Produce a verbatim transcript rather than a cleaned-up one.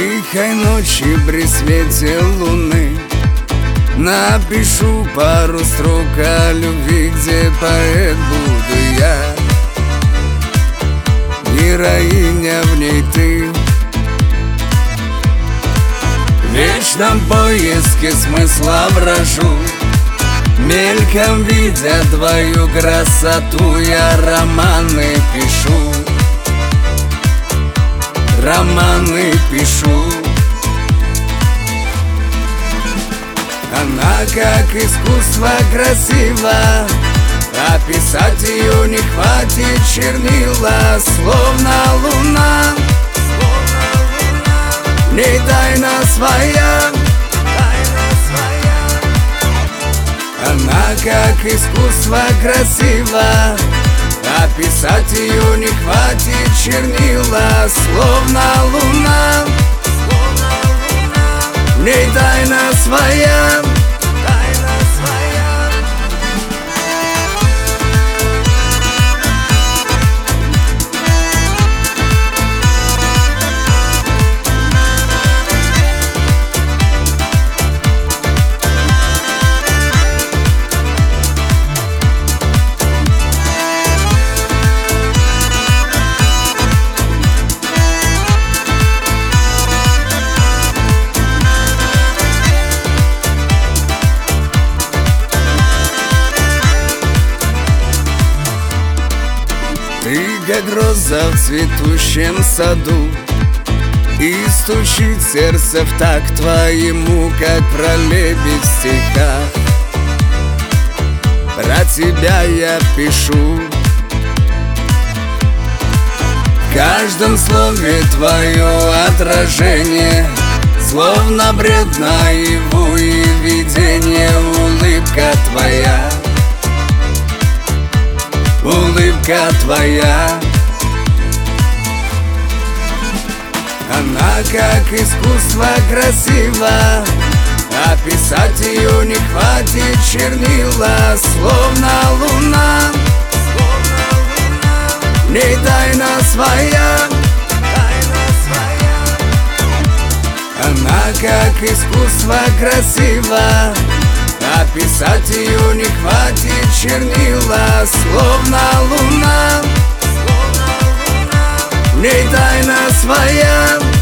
тихой ночи при свете луны напишу пару строк о любви, где поэт буду я. Героиня в ней ты, в вечном поиске смысла брожу, мельком видя твою красоту, я романы пишу, романы пишу. Она как искусство красива, описать ее не хватит чернила, словно луна, в ней тайна своя, тайна своя. Она как искусство красива, описать ее не хватит чернила, словно луна, в ней тайна своя, тайна своя. Ты как роза в цветущем саду, и стучит сердце в такт твоему, как пролебедь в стихах. Про тебя я пишу, в каждом слове твое отражение, словно бред наяву и видение, улыбка твоя, улыбка твоя. Она как искусство красива, описать ее не хватит чернила, словно луна, в ней тайна своя, тайна своя. Она как искусство красива, описать ее не хватит чернила, словно луна, в ней тайна своя.